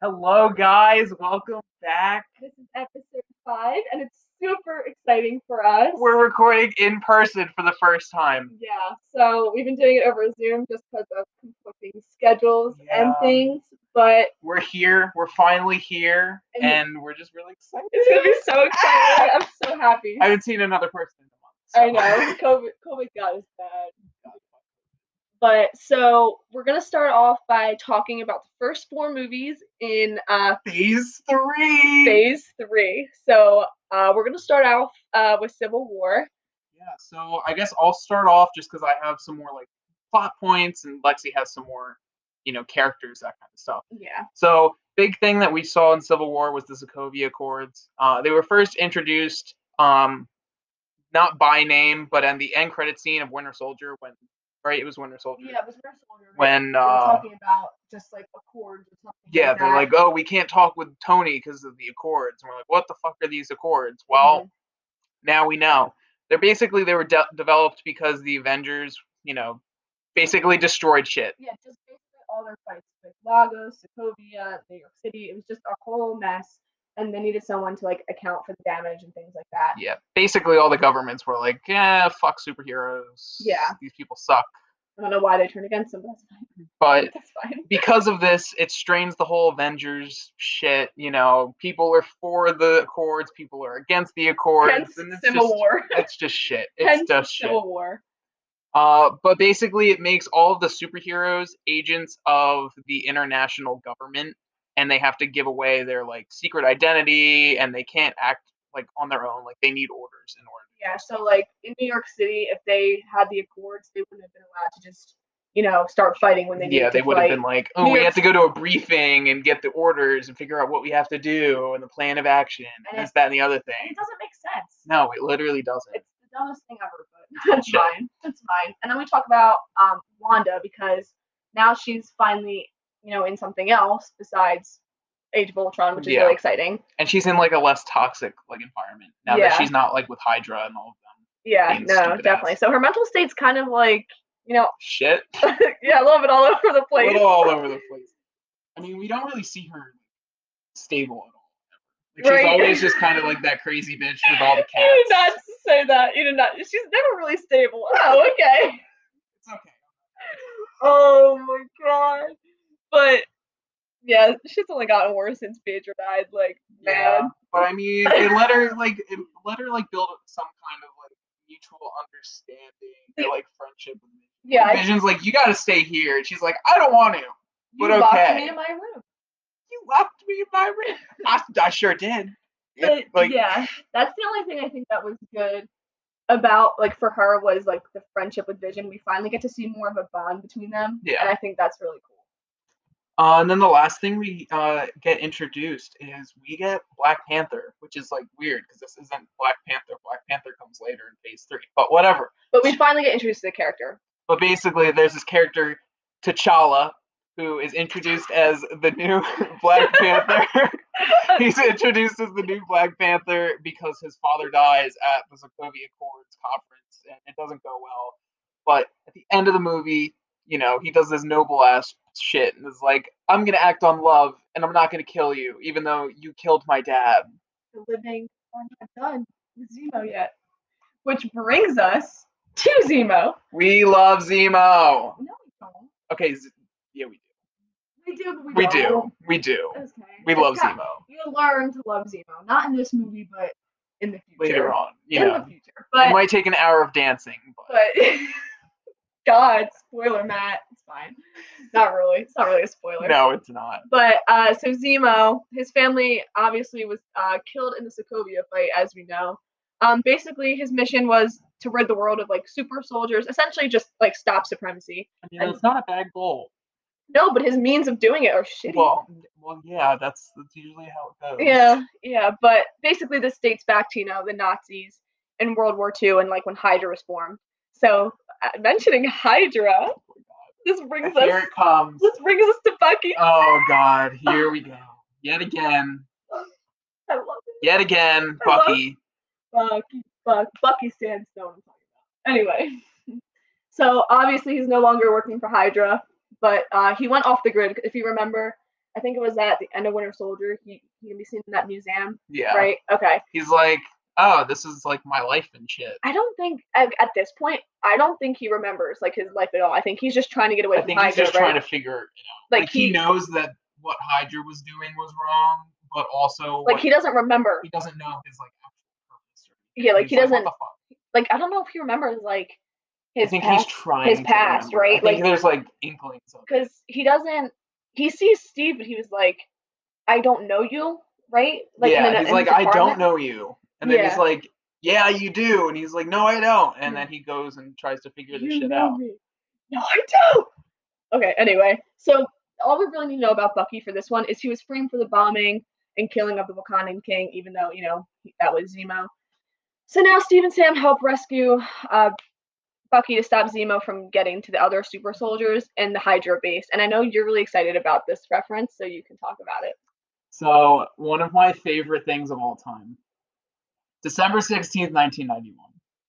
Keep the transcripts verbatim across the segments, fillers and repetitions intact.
Hello, guys. Welcome back. This is episode five, and it's super exciting for us. We're recording in person for the first time. Yeah, so we've been doing it over Zoom just because of conflicting schedules Yeah. and things, but We're here. We're finally here, And- and we're just really excited. it's gonna be so exciting. I'm so happy. I haven't seen another person in a month. So. I know COVID, COVID got us bad. But so we're gonna start off by talking about the first four movies in uh, Phase three. Phase three. So uh, we're gonna start off uh, with Civil War. Yeah. So I guess I'll start off just because I have some more like plot points, and Lexi has some more, you know, characters, that kind of stuff. Yeah. So big thing that we saw in Civil War was the Sokovia Accords. Uh, they were first introduced, um, not by name, but in the end credit scene of Winter Soldier when. Right, it was Winter Soldier. Yeah, it was Winter Soldier. When they were uh, talking about just like Accords or something. yeah, like they're that. like, oh, we can't talk with Tony because of the Accords, and we're like, what the fuck are these Accords? Well, Mhm. now we know. They're basically they were de- developed because the Avengers, you know, basically destroyed shit. Yeah, just basically all their fights, like Lagos, Sokovia, New York City. It was just a whole mess, and they needed someone to like account for the damage and things like that. Yeah, basically all the governments were like, yeah, fuck superheroes. Yeah. These people suck. I don't know why they turned against them, but that's fine. But That's fine. because of this, it strains the whole Avengers shit. You know, people are for the Accords, people are against the Accords, Hence and it's Civil just, War. it's just shit. It's Hence just shit. Civil War. Uh, but basically, it makes all of the superheroes agents of the international government, and they have to give away their like secret identity, and they can't act like on their own. Like they need orders in order. Yeah, so like in New York City, if they had the Accords, they wouldn't have been allowed to just, you know, start fighting when they needed Yeah, they to would have fight. been like, oh, New we York have to go to a briefing and get the orders and figure out what we have to do and the plan of action and And this, that, and the other It thing. doesn't make sense. No, it literally doesn't. It's the dumbest thing ever, but that's Shit. fine. That's fine. And then we talk about um, Wanda because now she's finally, you know, in something else besides Age of Ultron, which is Yeah. really exciting. And she's in like a less toxic like environment now Yeah. that she's not like with Hydra and all of them. Yeah, Being no, stupid definitely. ass. So her mental state's kind of like, you know, Shit. yeah, a little bit all over the A place. little all over the place. I mean, we don't really see her stable at all. Like, she's Right. always just kind of like that crazy bitch with all the You did not cats. say that. You did not. She's never really stable. Oh, okay. It's okay. Oh my god. But yeah, shit's only gotten worse since Phaedra died. Like, Yeah, man. but I mean, it let her like it let her like build some kind of like mutual understanding, or, like friendship. With Vision. Yeah, I- Vision's like, you got to stay here, and she's like, I don't want to. You But locked okay. me in my room. You locked me in my room. I, I sure did. But, like, yeah, that's the only thing I think that was good about like for her was like the friendship with Vision. We finally get to see more of a bond between them. Yeah. And I think that's really cool. Uh, and then the last thing we uh, get introduced is we get Black Panther, which is like weird because this isn't Black Panther. Black Panther comes later in Phase Three, but whatever. But we finally get introduced to the character. But basically, there's this character, T'Challa, who is introduced as the new Black Panther. He's introduced as the new Black Panther because his father dies at the Sokovia Accords conference, and it doesn't go well. But at the end of the movie, you know, he does this noble ass shit and is like, I'm gonna act on love, and I'm not gonna kill you, even though you killed my dad. The living are not done with Zemo yet. Which brings us to Zemo. We love Zemo. No, we don't. Okay, Z- yeah, we do. We do, but we, We don't. do. We do. Okay. We It's love got- Zemo. You learn to love Zemo. Not in this movie, but in the future. Later on, you in know, the future. it But, might take an hour of dancing, but but God, spoiler, Matt. It's fine. Not really. It's not really a spoiler. no, it's not. But uh, so Zemo, his family obviously was uh, killed in the Sokovia fight, as we know. Um, basically, his mission was to rid the world of like super soldiers, essentially just like stop supremacy. I mean, it's not a bad goal. No, but his means of doing it are shitty. Well, well, yeah, that's that's usually how it goes. Yeah, yeah, but basically this dates back to, you know, the Nazis in World War Two and like when Hydra was formed. So uh, mentioning Hydra, this brings Here us it comes. this brings us to Bucky. Oh God, here we go. Yet again. I love it. Yet again, I love- Bucky. Bucky, Buck, Bucky Sandstone. I'm talking about. Anyway, so obviously he's no longer working for Hydra, but uh, he went off the grid. If you remember, I think it was at the end of Winter Soldier. He he can be seen in that museum. Yeah. Right. Okay. He's like, oh, this is like my life and shit. I don't think at, at this point. I don't think he remembers like his life at all. I think he's just trying to get away I from think Hydra. he's just right? trying to figure, you know, like, like he, he knows that what Hydra was doing was wrong, but also like what, he doesn't remember. he doesn't know his like actual purpose. Or Yeah, like he's he doesn't. Like, what the fuck? Like I don't know if he remembers like his I think past. he's trying his to past, remember. right? I think Like there's like inklings of it. because he doesn't. He sees Steve, but he was like, "I don't know you." Right? Like yeah, in a, he's in like, his I don't apartment. know you. And then Yeah. he's like, yeah, you do. And he's like, no, I don't. And Yeah. then he goes and tries to figure this You shit know out. me. No, I don't. Okay, anyway. So all we really need to know about Bucky for this one is he was framed for the bombing and killing of the Wakandan king, even though, you know, that was Zemo. So now Steve and Sam help rescue uh, Bucky to stop Zemo from getting to the other super soldiers in the Hydra base. And I know you're really excited about this reference, so you can talk about it. So, one of my favorite things of all time. December sixteenth, nineteen ninety-one.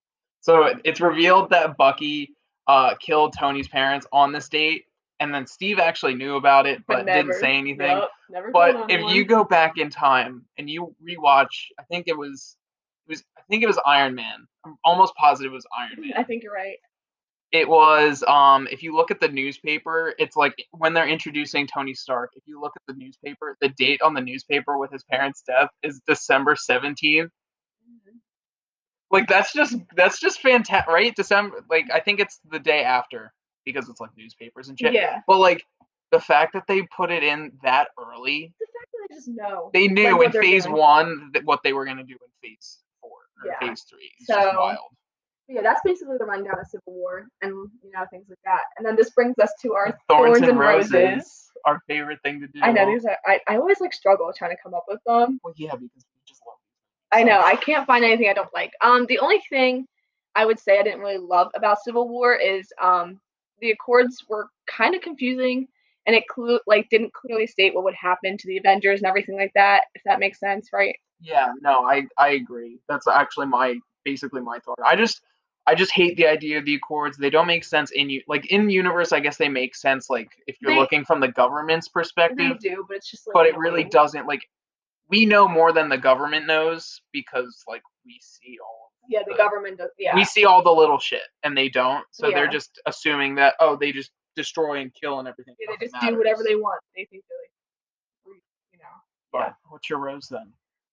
So, it's revealed that Bucky uh, killed Tony's parents on this date, and then Steve actually knew about it, but, But never, didn't say anything. Yep, never But told if anyone. you go back in time and you rewatch, I think it was, it was, I think it was Iron Man. I'm almost positive it was Iron Man. I think you're right. It was, um, if you look at the newspaper, it's like when they're introducing Tony Stark, if you look at the newspaper, the date on the newspaper with his parents' death is December seventeenth. Mm-hmm. Like, that's just, that's just fantastic, right? December, like, I think it's the day after, because it's like newspapers and shit. Yeah. But, like, the fact that they put it in that early. The fact that they just know. They knew like, in phase doing. one that what they were going to do in phase four, or Yeah. phase three. It's so, just wild. Yeah, that's basically the rundown of Civil War and, you know, things like that. And then this brings us to our Thorns, Thorns, and and Roses, Roses. our favorite thing to do. I know, these are, I, I always, like, struggle trying to come up with them. Well, yeah, because we just love these. I know, I can't find anything I don't like. Um, the only thing I would say I didn't really love about Civil War is um, the Accords were kind of confusing, and it clu- like didn't clearly state what would happen to the Avengers and everything like that, if that makes sense, right? Yeah, no, I, I agree. That's actually my, basically my thought. I just... I just hate the idea of the Accords. They don't make sense in you like in universe. I guess they make sense like if you're They- looking from the government's They perspective, do, but it's just like. but it really annoying. doesn't. Like we know more than the government knows because like we see all. Yeah, the government does. Yeah. We see all the little shit, and they don't. So they're Yeah. just assuming that oh, they just destroy and kill and everything. Yeah, they fucking just do whatever matters. they want. They think they're like, you know. But Yeah. what's your rose then?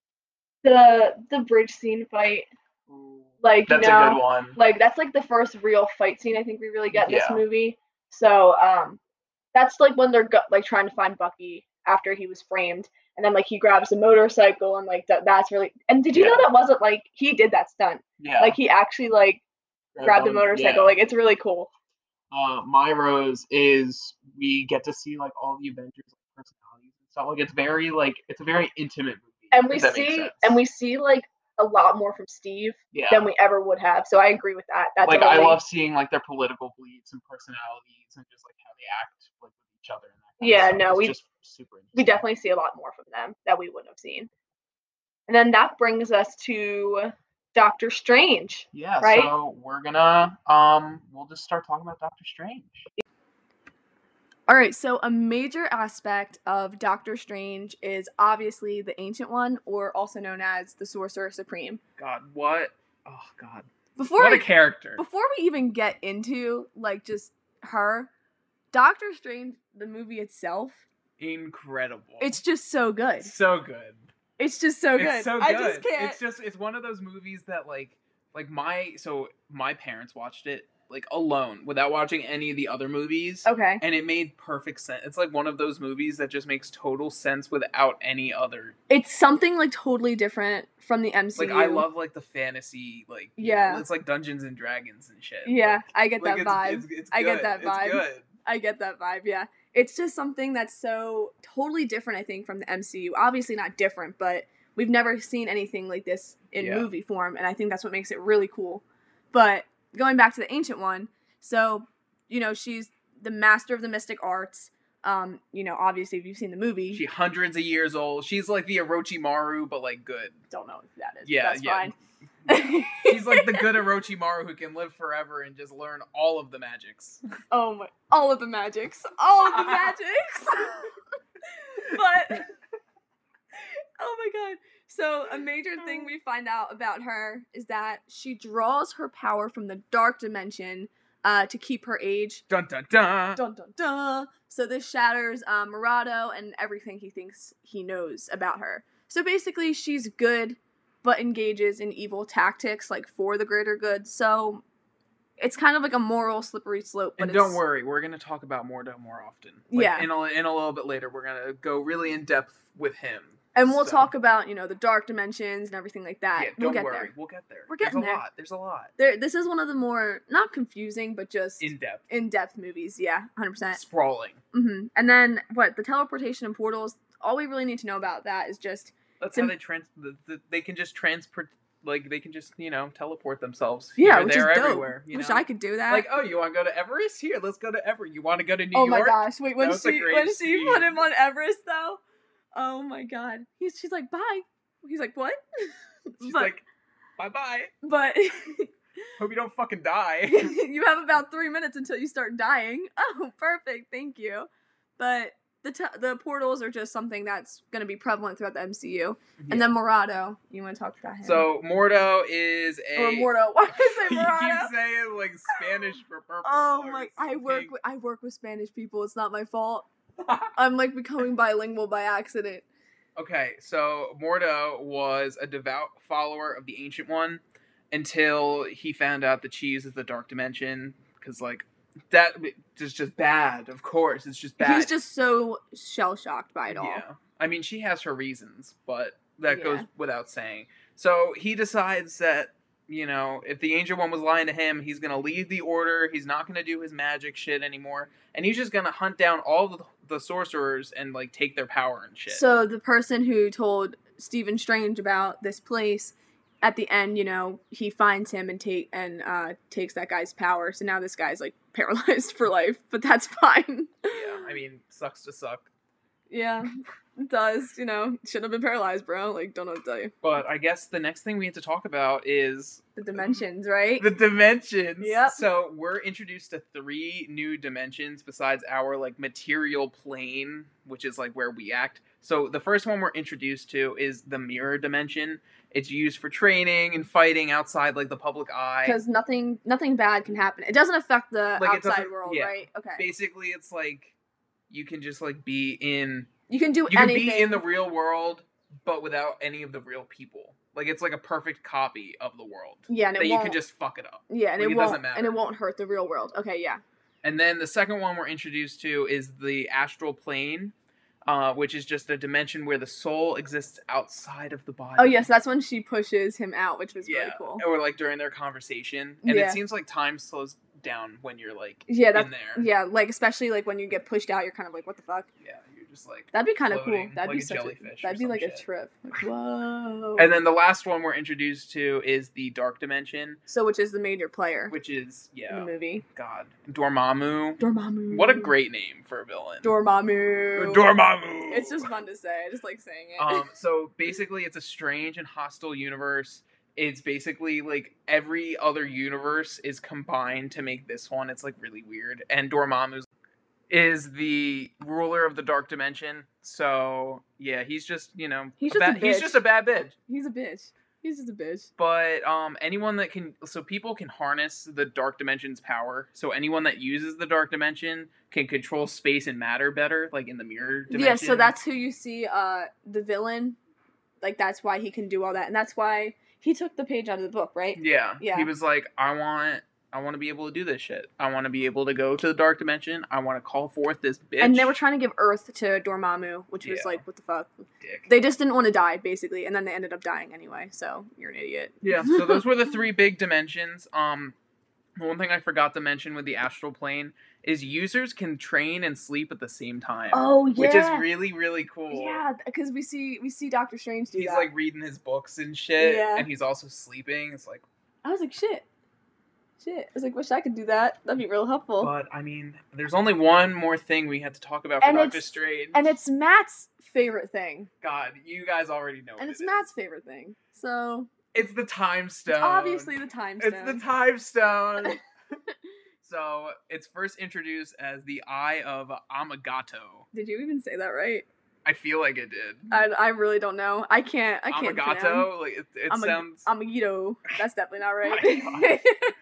The the bridge scene fight, Ooh, like that's you know, a good one. like that's like the first real fight scene I think we really get in this Yeah. movie. So um, that's like when they're go- like trying to find Bucky after he was framed, and then like he grabs a motorcycle and like that that's really. And did you Yeah. know that wasn't like he did that stunt? Yeah. Like he actually like grabbed the on- motorcycle. yeah. Like it's really cool. Uh, my rose is we get to see like all the Avengers personalities and stuff. Like it's very like it's a very intimate movie. And we if that makes see sense. and we see like a lot more from Steve yeah. than we ever would have. So I agree with that. That's like totally, I love seeing like their political beliefs and personalities and just like how they act like with each other. And that kind Yeah, of stuff. no, It's we- just super. we interesting. definitely see a lot more from them that we wouldn't have seen. And then that brings us to Doctor Strange. Yeah. right? So we're gonna um we'll just start talking about Doctor Strange. All right, so a major aspect of Doctor Strange is obviously the Ancient One, or also known as the Sorcerer Supreme. God, what? Oh God. Before What I, a character. before we even get into like just her, Doctor Strange, the movie itself, Incredible. it's just so good. so good. It's just so good. It's so good. I just can't. It's just it's one of those movies that like like my so my parents watched it like alone without watching any of the other movies. Okay. And it made perfect sense. It's like one of those movies that just makes total sense without any other. It's something like totally different from the M C U. Like I love like the fantasy like you Yeah. know, it's like Dungeons and Dragons and shit. Yeah, Like, I get like, that it's, vibe. It's, it's I get good. that vibe. It's good. I get that vibe, yeah. It's just something that's so totally different, I think, from the M C U. Obviously not different, but we've never seen anything like this in Yeah. movie form, and I think that's what makes it really cool. But going back to the Ancient One, so, you know, she's the master of the mystic arts. Um, you know, obviously, if you've seen the movie, She hundreds of years old. She's like the Orochimaru, but like good. don't know who that is. Yeah, That's yeah. fine. She's like the good Orochimaru who can live forever and just learn all of the magics. Oh my, all of the magics. All of the magics. So a major thing we find out about her is that she draws her power from the dark dimension uh, to keep her age. Dun dun dun. Dun dun dun. So this shatters uh, Murado and everything he thinks he knows about her. So basically, she's good, but engages in evil tactics, like for the greater good. So it's kind of like a moral slippery slope. But And it's, don't worry, we're gonna talk about Mordo more often. Like, Yeah. In a, in a little bit later, we're gonna go really in depth with him. And we'll So- talk about, you know, the dark dimensions and everything like that. Yeah, we'll don't get worry, there. we'll get there. We're getting There's a there. lot. There's a lot. There, this is one of the more not confusing, but just In depth. in-depth movies. Yeah, one hundred percent. Sprawling. Mm-hmm. And then what? The teleportation and portals. All we really need to know about that is just That's Sim- how they trans. The, the, they can just transport. Like they can just you know teleport themselves. yeah, Here, which there, is dope. everywhere. You Wish know? I could do that. Like, oh, you want to go to Everest? Here, let's go to Everest. You want to go to New oh York? my gosh! Wait, when That was a she great when she scene. put him on Everest though, oh my god, he's she's like bye. He's like what? She's but, like, bye bye. but Hope you don't fucking die. you have about three minutes until you start dying. Oh, perfect. Thank you. But the t- the portals are just something that's going to be prevalent throughout the M C U. And then Morado, you want to talk about him? So Mordo is a. or Mordo. Why did I say You Morado? keep saying like Spanish for purple. Oh or my! I work pink. with I work with Spanish people. It's not my fault. I'm like becoming bilingual by accident. Okay, so Mordo was a devout follower of the Ancient One until he found out that she uses the Dark Dimension. Because, like, that is just bad, of course. It's just bad. He's just so shell shocked by it all. Yeah. I mean, she has her reasons, but that Yeah. goes without saying. So he decides that, you know, if the Ancient One was lying to him, he's going to leave the Order. He's not going to do his magic shit anymore. And he's just going to hunt down all the, the sorcerers and, like, take their power and shit. So the person who told Stephen Strange about this place, at the end, you know, he finds him and take and uh, takes that guy's power. So now this guy's like paralyzed for life, but that's fine. Yeah, I mean, sucks to suck. Yeah, it does. You know, shouldn't have been paralyzed, bro. Like, don't know what to tell you. But I guess the next thing we have to talk about is The dimensions, right? the dimensions. Yep. So we're introduced to three new dimensions besides our like material plane, which is like where we act. So the first one we're introduced to is the mirror dimension. It's used for training and fighting outside like the public eye. Because nothing, nothing bad can happen. It doesn't affect the Like, it outside doesn't- world, yeah. right? Okay. Basically, it's like you can just like be in You can do you can anything. be in the real world, but without any of the real people. Like it's like a perfect copy of the world. yeah, and that it you won't. can just fuck it up. yeah, and like, it, it won't. doesn't matter. And it won't hurt the real world. Okay, yeah. And then the second one we're introduced to is the astral plane, uh, which is just a dimension where the soul exists outside of the body. Oh yes, that's when she pushes him out, which was yeah. really cool. Or like during their conversation, and Yeah. it seems like time slows down when you're like Yeah, that. in there. Yeah, like especially like when you get pushed out, you're kind of like, what the fuck? Yeah, you're just like. That'd be kind of cool. floating That'd like be a such jellyfish a. or That'd be some like a shit. trip. Like, whoa. And then the last one we're introduced to is the dark dimension, so, which is the major player which is in yeah, the movie? God, Dormammu. Dormammu. What a great name for a villain. Dormammu. Dormammu. It's just fun to say. I just like saying it. um, so basically, it's a strange and hostile universe. It's basically like every other universe is combined to make this one. It's like really weird. And Dormammu is the ruler of the dark dimension. So yeah, he's just you know He's a just a bad, he's bitch. just a bad bitch. He's a bitch. He's just a bitch. But um, anyone that can, so people can harness the dark dimension's power. So anyone that uses the dark dimension can control space and matter better, like in the mirror dimension. Yeah, so that's who you see. Uh, the villain. Like that's why he can do all that, and that's why he took the page out of the book, right? Yeah. Yeah. He was like, I want I want to be able to do this shit. I want to be able to go to the dark dimension. I want to call forth this bitch. And they were trying to give Earth to Dormammu, which was Yeah. like, what the fuck? Dick. They just didn't want to die, basically, and then they ended up dying anyway. So you're an idiot. Yeah, so those were the three big dimensions. Um one thing I forgot to mention with the astral plane is users can train and sleep at the same time. Oh yeah. Which is really, really cool. Yeah, because we see we see Doctor Strange do He's that. like reading his books and shit, Yeah. and he's also sleeping. It's like, I was like, shit, shit. I was like, wish I could do that. That'd be real helpful. but I mean, there's only one more thing we had to talk about for And Doctor it's- Strange. and it's Matt's favorite thing, God, you guys already know. and what it's it is. Matt's favorite thing. So It's the time stone. it's obviously the time stone. It's the time stone. So it's first introduced as the Eye of Amagato. Did you even say that right? I feel like it did. I, I really don't know. I can't. I can't. pronounce. Amagato, like it, it Amag- sounds. Amagito. That's definitely not My right.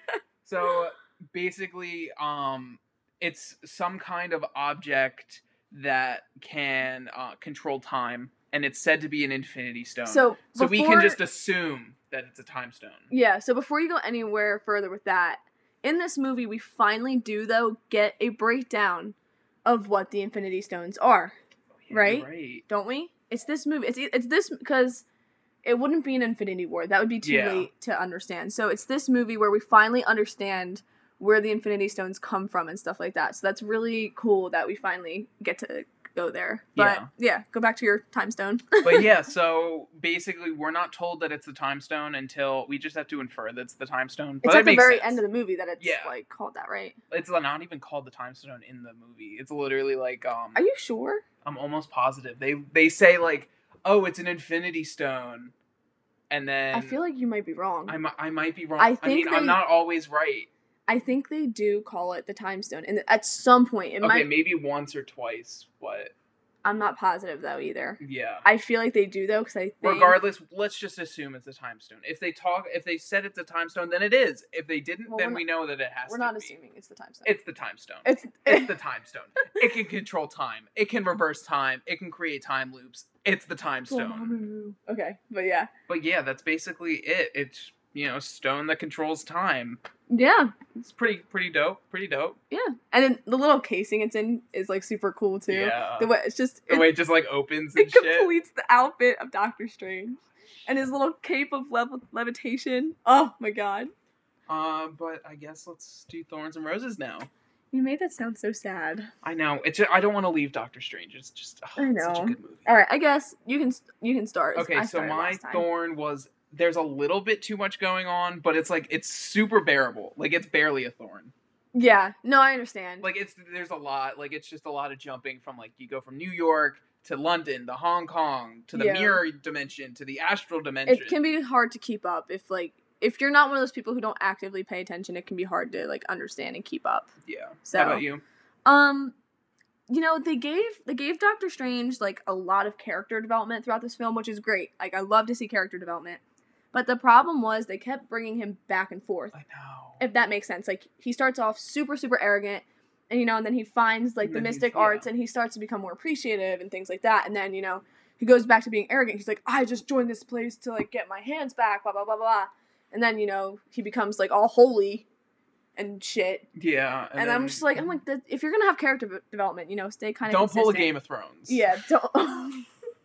So basically, um, it's some kind of object that can uh, control time, and it's said to be an Infinity Stone. So, so we before- can just assume that it's a time stone. Yeah. So before you go anywhere further with that, in this movie, we finally do though get a breakdown of what the Infinity Stones are. Oh, yeah, Right? you're right. Don't we? It's this movie. It's it's this because it wouldn't be an Infinity War. That would be too Yeah. late to understand. So it's this movie where we finally understand where the Infinity Stones come from and stuff like that. So that's really cool that we finally get to go there. But Yeah. yeah, go back to your time stone. But yeah, so basically, we're not told that it's the time stone until we just have to infer that's the time stone. But It's that at the makes very sense. end of the movie that it's Yeah. like called that, right? It's not even called the time stone in the movie. It's literally like um. Are you sure? I'm almost positive they they say like, oh, it's an Infinity Stone, and then I feel like you might be wrong. I, mi- I might be wrong. I I, think mean, I'm they- not always right. I think they do call it the time stone, and at some point it Okay, might. maybe once or twice, but I'm not positive though either. yeah. I feel like they do though because I think. Regardless, let's just assume it's a time stone. If they talk, if they said it's a time stone, then it is. If they didn't, Well, then we're we know that it has We're to not be. assuming it's the time stone. It's the time stone. It's It's the time stone. It can control time. It can reverse time. It can create time loops. It's the time stone. Okay, but yeah, But yeah, that's basically it. It's, you know, stone that controls time. yeah, It's pretty pretty dope. Pretty dope. yeah. And then the little casing it's in is like super cool too. Yeah. The way it's just The it, way it just like opens and it shit. completes the outfit of Doctor Strange, and his little cape of lev- levitation. Oh my god, Uh, but I guess let's do Thorns and Roses now. you made that sound so sad. I know. It's I don't want to leave Doctor Strange. It's just oh, I it's such a know. good movie. All right, I guess you can you can start. Okay, I so started my last time. thorn was there's a little bit too much going on, but it's like it's super bearable. Like it's barely a thorn. Yeah, no, I understand. Like it's there's a lot. Like it's just a lot of jumping from like you go from New York to London to Hong Kong to the Yeah. mirror dimension to the astral dimension. it can be hard to keep up if like if you're not one of those people who don't actively pay attention. It can be hard to like understand and keep up. Yeah. So, How about you? Um, you know, they gave they gave Doctor Strange like a lot of character development throughout this film, which is great. Like I love to see character development. But the problem was they kept bringing him back and forth. I know. If that makes sense. Like he starts off super super arrogant, and you know, and then he finds like And the then he's- mystic yeah. arts, and he starts to become more appreciative and things like that. And then you know he goes back to being arrogant. He's like, I just joined this place to like get my hands back, blah blah blah blah. And then you know he becomes like all holy and shit. Yeah. And, I'm just like, I'm like, that, if you're gonna have character v- development, you know, stay kind of. don't pull a Game of Thrones. Yeah, don't.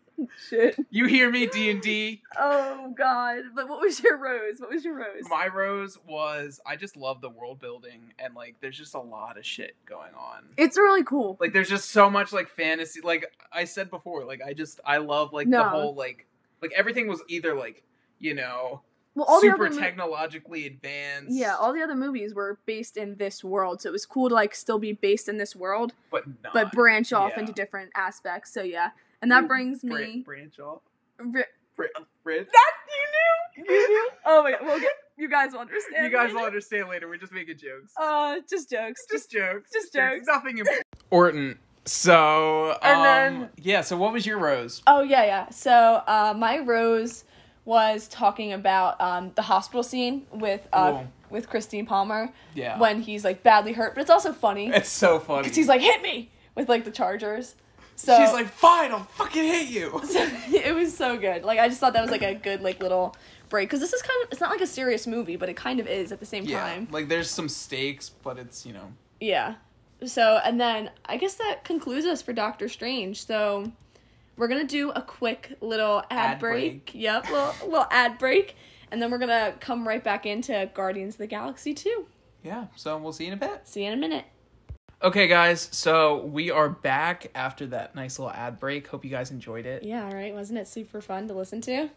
Shit. You hear me, D and D. Oh God. But what was your rose? What was your rose? My rose was I just love the world building and like there's just a lot of shit going on. It's really cool. Like there's just so much like fantasy. Like I said before, like I just I love like No. the whole like like everything was either like you know Well, all the super other mo- technologically advanced. yeah, all the other movies were based in this world, so it was cool to like still be based in this world, but not. but branch off yeah. into different aspects. So yeah, and that Ooh, brings Bran- me. branch off. Br- Bran- Bran- that you knew. You knew. Oh my God. Well, okay, you guys will understand. You guys later. will understand later. We're just making jokes. Uh, just jokes. just jokes. just jokes. Nothing important. Orton. So And um, then- yeah. So what was your rose? Oh yeah, yeah. So uh, my rose was talking about um, the hospital scene with uh, Cool. with Christine Palmer Yeah. when he's like badly hurt, but it's also funny It's so funny. because he's like hit me with like the chargers. So She's like, fine, I'll fucking hit you. so it was so good. Like I just thought that was like a good like little break because this is kind of it's not like a serious movie, but it kind of is at the same Yeah. time. Like there's some stakes, but it's you know. Yeah. So, and then I guess that concludes us for Doctor Strange. So, we're going to do a quick little ad, Ad break. break. Yep, little, little ad break. And then we're going to come right back into Guardians of the Galaxy two. Yeah. So we'll see you in a bit. See you in a minute. Okay, guys. So we are back after that nice little ad break. Hope you guys enjoyed it. Yeah, all right. Wasn't it super fun to listen to?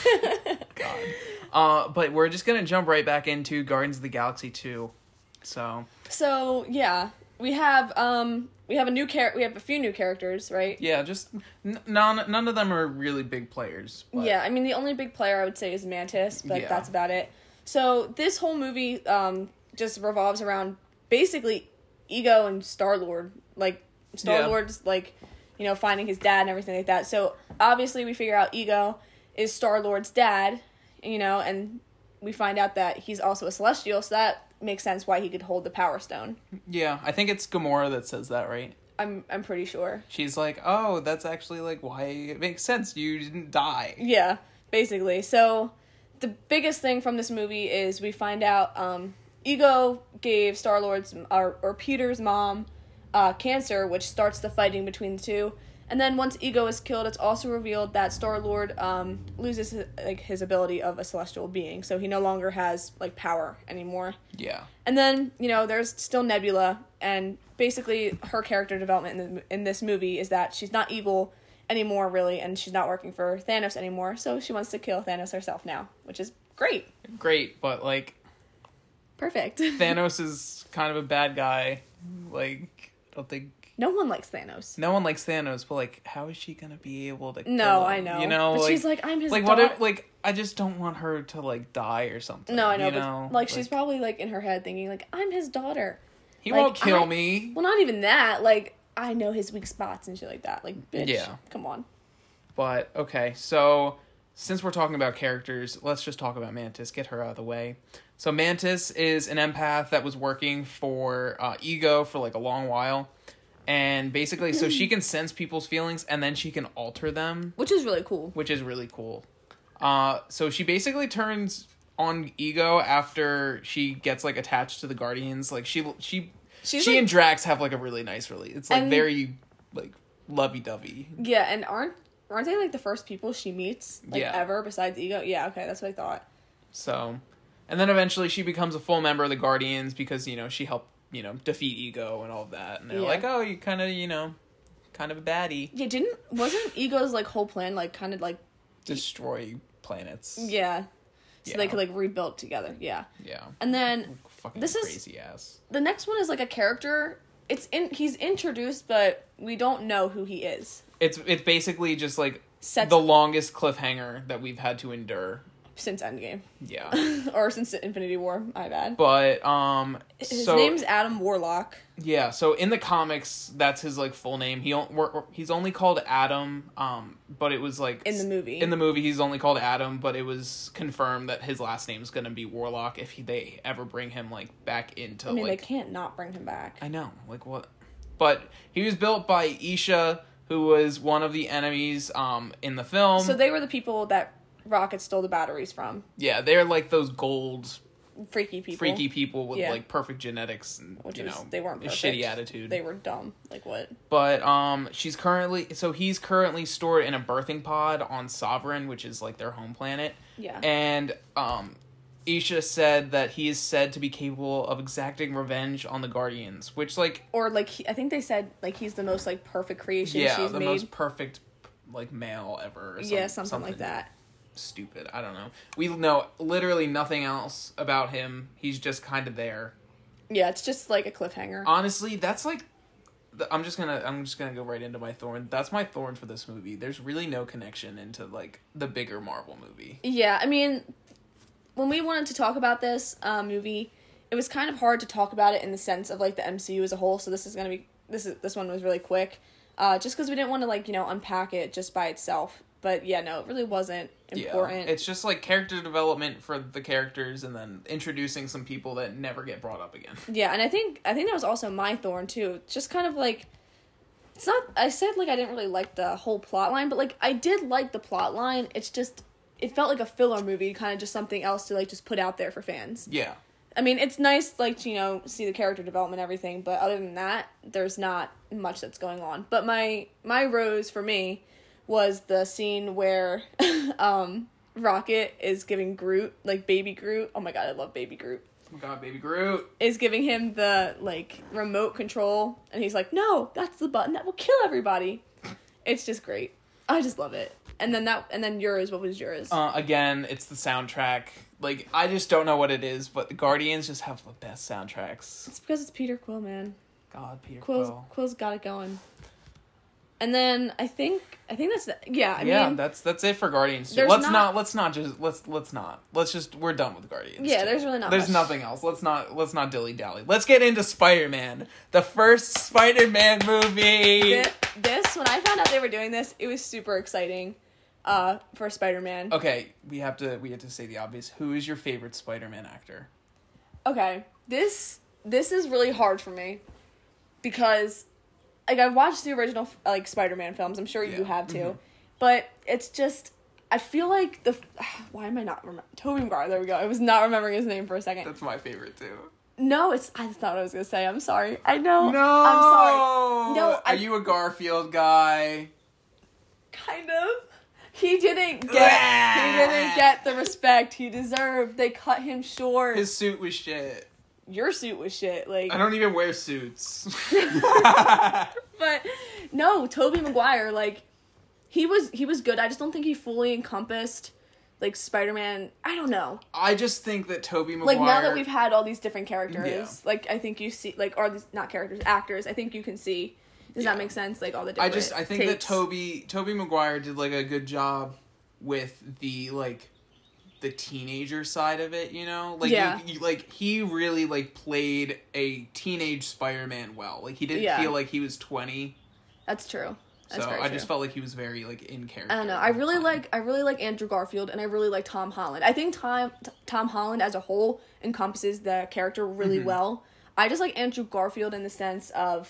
God. Uh, but we're just gonna jump right back into Guardians of the Galaxy two. So So, yeah. We have um we have a new char- we have a few new characters, right? yeah, just n- none none of them are really big players. But Yeah, I mean the only big player I would say is Mantis, but Yeah. that's about it. So this whole movie um just revolves around basically Ego and Star Lord. Like Star Lord's like you know, finding his dad and everything like that. So obviously we figure out Ego is Star-Lord's dad, you know, and we find out that he's also a Celestial, so that makes sense why he could hold the Power Stone. Yeah, I think it's Gamora that says that, right? I'm I'm pretty sure. She's like, oh, that's actually, like, why it makes sense. You didn't die. Yeah, basically. So the biggest thing from this movie is we find out um, Ego gave Star-Lord's, or, or Peter's mom, uh, cancer, which starts the fighting between the two. And then once Ego is killed, it's also revealed that Star-Lord um, loses his, like his ability of a celestial being, so he no longer has like power anymore. Yeah. And then, you know, there's still Nebula, and basically her character development in, the, in this movie is that she's not evil anymore, really, and she's not working for Thanos anymore, so she wants to kill Thanos herself now, which is great. Great, but, like... Perfect. Thanos is kind of a bad guy. Like, I don't think... No one likes Thanos. No one likes Thanos, but, like, how is she gonna be able to kill No, him? I know. You know, but like, she's like, I'm his like, daughter. what if, like, I just don't want her to, like, die or something. No, I know, you but, know? like, she's probably, like, in her head thinking, like, I'm his daughter. He like, won't kill I- me. Well, not even that. Like, I know his weak spots and shit like that. Like, bitch, Yeah. come on. But, okay, so, since we're talking about characters, let's just talk about Mantis. Get her out of the way. So, Mantis is an empath that was working for uh, Ego for, like, a long while. And basically, so she can sense people's feelings, and then she can alter them. Which is really cool. Which is really cool. Uh, so she basically turns on Ego after she gets, like, attached to the Guardians. Like, she she She's she like, and Drax have, like, a really nice release. It's, like, And- very, like, lovey-dovey. Yeah, and aren't aren't they, like, the first people she meets, like, Yeah. ever besides Ego? Yeah, okay, that's what I thought. So, and then eventually she becomes a full member of the Guardians because, you know, she helped, you know, defeat Ego and all of that. And they're Yeah. like, oh, you kind of, you know, kind of a baddie. Yeah, didn't, wasn't Ego's, like, whole plan, like, kind of, like, Destroy planets. yeah. So Yeah. they could, like, rebuild together, yeah. Yeah. And then Fucking This is- crazy ass. the next one is, like, a character. It's in, he's introduced, but we don't know who he is. It's it's basically just like Sets the longest cliffhanger that we've had to endure. since Endgame. Yeah. Or since Infinity War, my bad. But um His so name's Adam Warlock. yeah, so in the comics that's his like full name. He on- we're, we're- he's only called Adam um but it was like In the movie. In the movie he's only called Adam, but it was confirmed that his last name is going to be Warlock if he, they ever bring him like back into I mean, like they can't not bring him back. I know, like what? But he was built by Isha, who was one of the enemies um in the film. So they were the people that Rocket stole the batteries from. Yeah, they're like those gold Freaky people. freaky people with Yeah. like perfect genetics and Which you was, know they weren't a perfect. shitty attitude. They were dumb. Like what? But um she's currently so he's currently stored in a birthing pod on Sovereign, which is like their home planet. Yeah. And um Isha said that he is said to be capable of exacting revenge on the Guardians, which like Or like he, I think they said like he's the most like perfect creation yeah, she's the made. most perfect like male ever. Or some- yeah, something, like that. Stupid. I don't know. We know literally nothing else about him. He's just kind of there. Yeah, it's just like a cliffhanger. Honestly, that's like the- I'm just gonna I'm just gonna go right into my thorn. That's my thorn for this movie. There's really no connection into like the bigger Marvel movie. Yeah, I mean, when we wanted to talk about this uh, movie, it was kind of hard to talk about it in the sense of like the M C U as a whole. So this is gonna be this is this one was really quick, uh, just because we didn't want to like you know unpack it just by itself. But yeah, no, it really wasn't important. Yeah, it's just like character development for the characters, and then introducing some people that never get brought up again. Yeah, and I think I think that was also my thorn too. Just kind of like it's not I said like I didn't really like the whole plot line, but like I did like the plot line. It's just it felt like a filler movie, kind of just something else to like just put out there for fans. Yeah. I mean, it's nice like to, you know, see the character development and everything, but other than that, there's not much that's going on. But my my rose for me was the scene where um Rocket is giving Groot, like baby Groot. Oh my god, I love baby Groot. Oh my god, baby Groot. Is giving him the like remote control and he's like, "No, that's the button that will kill everybody." It's just great. I just love it. And then that and then yours, what was yours? Uh, again, it's the soundtrack. Like, I just don't know what it is, but the Guardians just have the best soundtracks. It's because it's Peter Quill, man. God, Peter Quill's Quill. Quill's got it going. And then I think I think that's the, yeah. I yeah, mean, that's that's it for Guardians. two. there's Let's not- not, let's not just let's let's not let's just we're done with Guardians. Yeah, two. there's really not There's much. nothing else. Let's not let's not dilly dally. Let's get into Spider-Man, the first Spider-Man movie. Thi- this when I found out they were doing this, it was super exciting. Uh, for Spider-Man. Okay, we have to we have to say the obvious. Who is your favorite Spider-Man actor? Okay, this this is really hard for me because like I've watched the original like Spider-Man films. I'm sure you Yeah. have too, Mhm. but it's just I feel like the why am I not remember Tobey Maguire? There we go. I was not remembering his name for a second. That's my favorite too. No, it's I thought what I was gonna say. I'm sorry. I know. No, I'm sorry. No, I- Are you a Garfield guy? Kind of. He didn't get he didn't get the respect he deserved. They cut him short. His suit was shit. Your suit was shit. Like I don't even wear suits. But no, Tobey Maguire, like he was he was good. I just don't think he fully encompassed like Spider-Man. I don't know. I just think that Tobey Maguire. Like now that we've had all these different characters, Yeah. like I think you see like or these not characters, actors, I think you can see does Yeah. that make sense? Like all the I different just I think that takes. Toby Toby Maguire did like a good job with the like the teenager side of it, you know? Like Yeah. you, you, like he really like played a teenage Spider-Man well. Like he didn't Yeah. feel like he was twenty. That's true. That's So very I true. just felt like he was very like in character. I don't know. I really all the time. like I really like Andrew Garfield and I really like Tom Holland. I think Tom T- Tom Holland as a whole encompasses the character really Mhm. well. I just like Andrew Garfield in the sense of,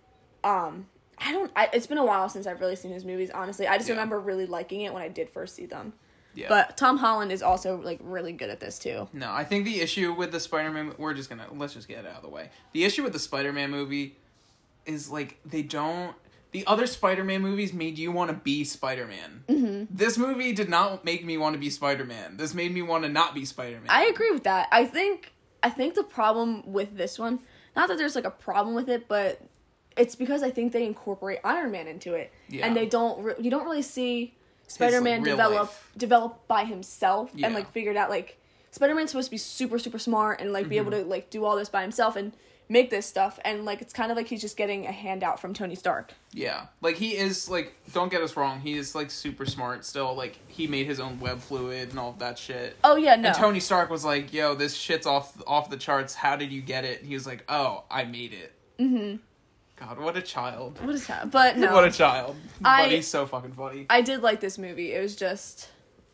um, I don't. I, it's been a while since I've really seen his movies. Honestly, I just Yeah. remember really liking it when I did first see them. Yeah. But Tom Holland is also like really good at this too. No, I think the issue with the Spider-Man we're just gonna let's just get it out of the way. The issue with the Spider-Man movie is like they don't the other Spider-Man movies made you want to be Spider-Man. Mm-hmm. This movie did not make me want to be Spider-Man. This made me want to not be Spider-Man. I agree with that. I think I think the problem with this one, not that there's like a problem with it, but it's because I think they incorporate Iron Man into it, Yeah. and they don't. Re- you don't really see Spider-Man real develop life. develop by himself Yeah. and like figured out like Spider-Man's supposed to be super super smart and like be able to Mm-hmm. like do all this by himself and make this stuff, and like it's kind of like he's just getting a handout from Tony Stark. Yeah. Like he is like don't get us wrong, he is like super smart still. Like he made his own web fluid and all of that shit. Oh yeah, no. And Tony Stark was like, "Yo, this shit's off off the charts. How did you get it?" And he was like, "Oh, I made it." Mm-hmm. God, what a child. What is that? But no. What a child. I- But he's so fucking funny. I did like this movie. It was just,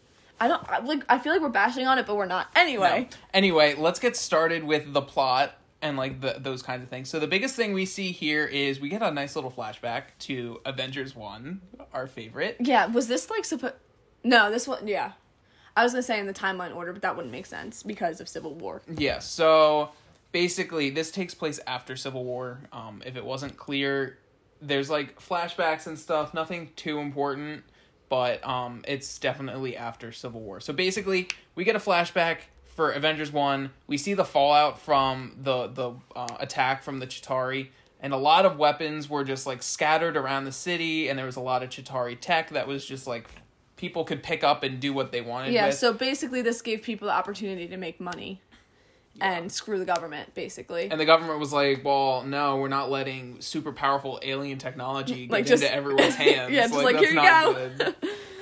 I don't I, like. I feel like we're bashing on it, but we're not. Anyway, No. Anyway, let's get started with the plot and like the, those kinds of things. So the biggest thing we see here is we get a nice little flashback to Avengers one, our favorite. yeah. Was this like supposed? No, this one. Yeah, I was gonna say in the timeline order, but that wouldn't make sense because of Civil War. Yeah, so basically this takes place after Civil War. Um, if it wasn't clear, there's like flashbacks and stuff, nothing too important, but um, it's definitely after Civil War. So basically, we get a flashback for Avengers one. We see the fallout from the the uh, attack from the Chitauri, and a lot of weapons were just like scattered around the city, and there was a lot of Chitauri tech that was just like people could pick up and do what they wanted Yeah. with. So basically, this gave people the opportunity to make money, and screw the government, basically. And the government was like, well, no, we're not letting super powerful alien technology get Like, just- into everyone's hands. yeah, just like, that's here you not go. good.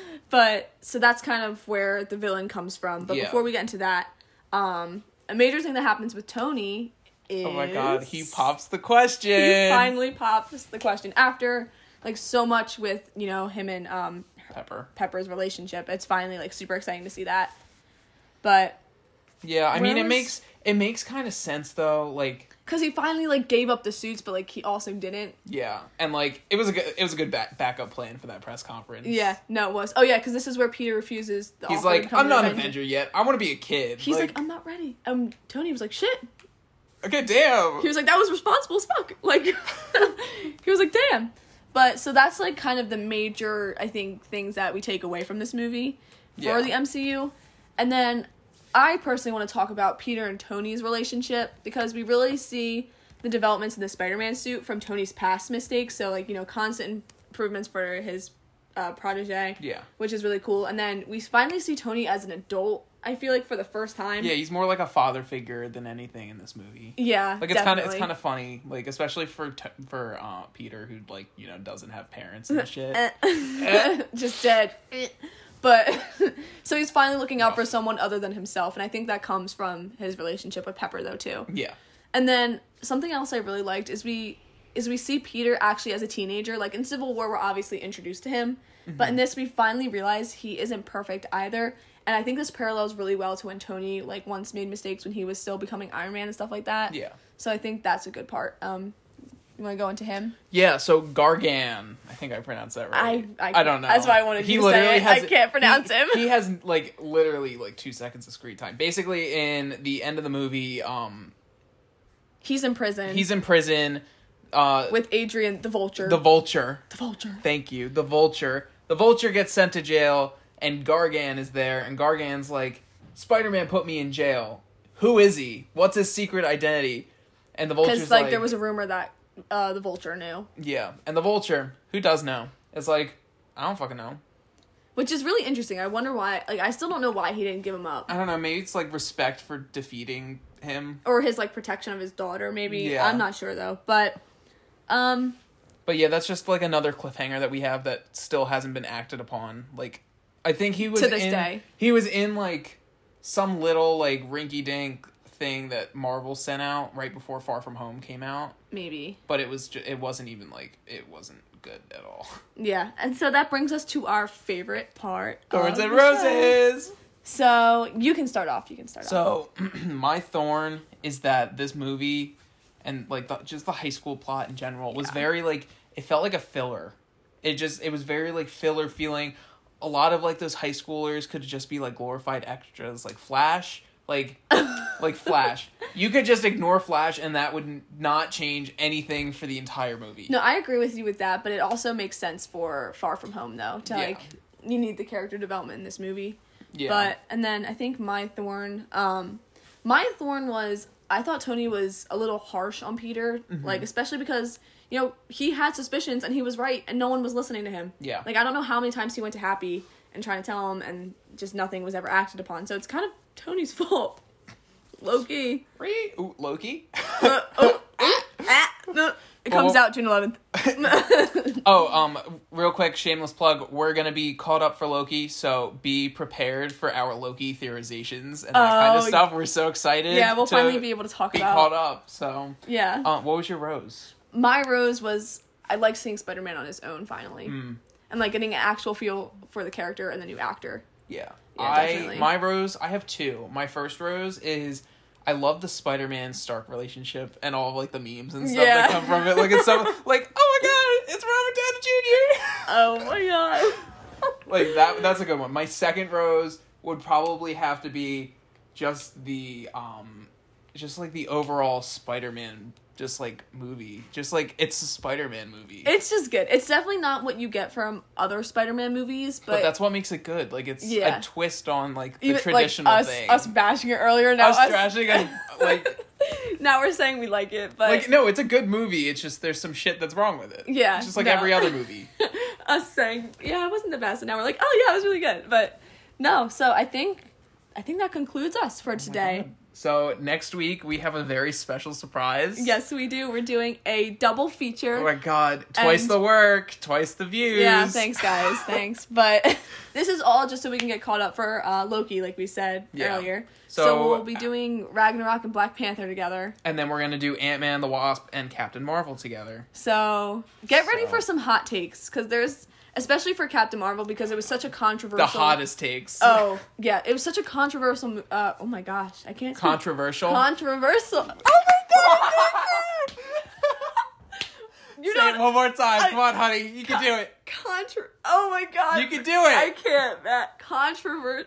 But so that's kind of where the villain comes from. But Yeah. before we get into that, um, a major thing that happens with Tony is Oh my god, he pops the question. He finally pops the question after like so much with you know him and um Pepper. Pepper's relationship. It's finally like super exciting to see that. But Yeah, I Where mean, it was- makes it makes kind of sense though. Like, because he finally like gave up the suits, but like he also didn't. yeah, and like it was a good it was a good back, backup plan for that press conference. Yeah, no, it was. Oh yeah, because this is where Peter refuses. The He's offer to like, become I'm not an Avenger. Avenger yet. I want to be a kid. He's like, I'm not ready. Um, Tony was like, shit. okay, damn. He was like, that was responsible as fuck. Like, he was like, damn. But, so that's, like, kind of the major, I think, things that we take away from this movie for Yeah. the M C U. And then, I personally want to talk about Peter and Tony's relationship, because we really see the developments in the Spider-Man suit from Tony's past mistakes. So, like, you know, constant improvements for his uh, protege. Yeah. Which is really cool. And then we finally see Tony as an adult I feel like for the first time. Yeah, he's more like a father figure than anything in this movie. Yeah, like it's kind of definitely. it's kind of funny, like especially for t- for uh, Peter, who like you know doesn't have parents and shit. Just dead. But so he's finally looking out for someone other than himself, and I think that comes from his relationship with Pepper, though, too. Yeah. And then something else I really liked is we is we see Peter actually as a teenager. Like in Civil War, we're obviously introduced to him, mm-hmm. but in this we finally realize he isn't perfect either. And I think this parallels really well to when Tony like once made mistakes when he was still becoming Iron Man and stuff like that. Yeah. So I think that's a good part. Um, you want to go into him? Yeah. So Gargan, I think I pronounced that right. I I, I don't know. That's why I wanted he you to literally say it. has, I can't pronounce he, him. He has like literally like two seconds of screen time. Basically, in the end of the movie, um, he's in prison. he's in prison. Uh, with Adrian the Vulture. The Vulture. The Vulture. Thank you. The Vulture. The Vulture gets sent to jail, and Gargan is there, and Gargan's like, Spider-Man put me in jail. Who is he? What's his secret identity? And the Vulture's Because, like... like, there was a rumor that uh, the Vulture knew. Yeah. And the Vulture, who does know, is like, I don't fucking know. Which is really interesting. I wonder why... Like, I still don't know why he didn't give him up. I don't know. Maybe it's, like, respect for defeating him. Or his, like, protection of his daughter, maybe. Yeah. I'm not sure, though. But... Um, but yeah, that's just like another cliffhanger that we have that still hasn't been acted upon. Like, I think he was to this in, day. He was in like some little like rinky-dink thing that Marvel sent out right before Far From Home came out. Maybe. But it was ju- it wasn't even like it wasn't good at all. Yeah, and so that brings us to our favorite part. Thorns of and the Roses. show. So you can start off. You can start so, off. So my thorn is that this movie. And, like, the, just the high school plot in general was yeah. very, like, it felt like a filler. It just, it was very, like, filler feeling. A lot of, like, those high schoolers could just be, like, glorified extras. Like, Flash. Like, like, Flash. You could just ignore Flash and that would n- not change anything for the entire movie. No, I agree with you with that, but it also makes sense for Far From Home, though. To, yeah. like, you need the character development in this movie. Yeah. But, and then I think my thorn, um, my thorn was... I thought Tony was a little harsh on Peter, mm-hmm. like, especially because, you know, he had suspicions and he was right and no one was listening to him. Yeah. Like, I don't know how many times he went to Happy and trying to tell him and just nothing was ever acted upon. So it's kind of Tony's fault. Loki. Ooh, Loki? uh, oh, ah, no. It comes well, out June eleventh. oh, um, real quick, shameless plug. We're going to be caught up for Loki, so be prepared for our Loki theorizations and that oh, kind of stuff. We're so excited. Yeah, we'll finally be able to talk be about. Be caught up, so. Yeah. Um, what was your rose? My rose was, I liked seeing Spider-Man on his own, finally. Mm. And, like, getting an actual feel for the character and the new actor. Yeah. Yeah, I, definitely. My rose, I have two. My first rose is... I love the Spider-Man Stark relationship and all of, like, the memes and stuff yeah. that come from it. Like, it's so, like, oh my god, it's Robert Downey Junior! Oh my god. Like, that that's a good one. My second rose would probably have to be just the, um, just, like, the overall Spider-Man, just, like, movie. Just, like, it's a Spider-Man movie. It's just good. It's definitely not what you get from other Spider-Man movies, but... But that's what makes it good. Like, it's yeah. a twist on, like, the Even, traditional like, us, thing. us bashing it earlier, now us... Us trashing it, like... Now we're saying we like it, but... Like, no, it's a good movie. It's just there's some shit that's wrong with it. Yeah. It's just like no. every other movie. Us saying, yeah, it wasn't the best, and now we're like, oh yeah, it was really good. But, no, so I think... I think that concludes us for today. Oh so next week we have a very special surprise. Yes, we do. We're doing a double feature. Oh my god. Twice and, the work, twice the views. Yeah, thanks guys. Thanks. But this is all just so we can get caught up for uh, Loki, like we said yeah. earlier. So, so we'll be doing Ragnarok and Black Panther together. And then we're going to do Ant-Man, the Wasp, and Captain Marvel together. So get ready so. for some hot takes, because there's... Especially for Captain Marvel, because it was such a controversial... The hottest takes. Oh, yeah. It was such a controversial... Uh, oh my gosh. I can't speak. Controversial? Controversial. Oh my god! you Say know it one more time. I, Come on, honey. You can con- do it. Contra... Oh my god. You can do it. I can't, Matt. Controvert...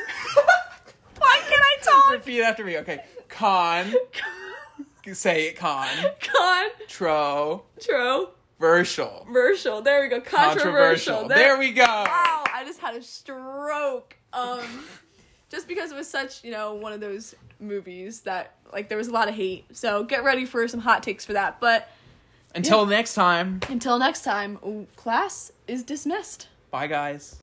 Why can't I talk? Repeat after me. Okay. Con. Say it, con. Con. Tro. Tro. Controversial. Controversial. There we go. Controversial. Controversial. There, there we go. Wow, I just had a stroke. Um, just because it was such, you know, one of those movies that, like, there was a lot of hate. So get ready for some hot takes for that. But until yeah. next time. Until next time, class is dismissed. Bye, guys.